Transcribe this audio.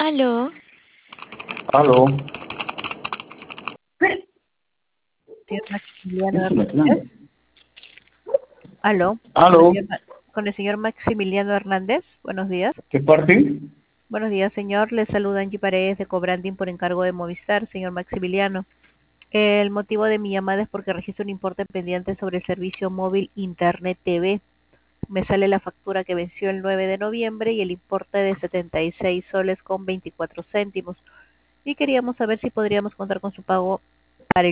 Aló, Aló, Señor ¿quién Maximiliano es el reclamo? Hernández. Aló, Aló, con el señor Maximiliano Hernández. Buenos días. ¿qué parte? Buenos días, señor. Le saluda Angie Paredes de Cobranding por encargo de Movistar, señor Maximiliano. El motivo de mi llamada es porque registro un importe pendiente sobre el servicio móvil Internet TV. Me sale la factura que venció el 9 de noviembre y el importe de 76 soles con 24 céntimos. Y queríamos saber si podríamos contar con su pago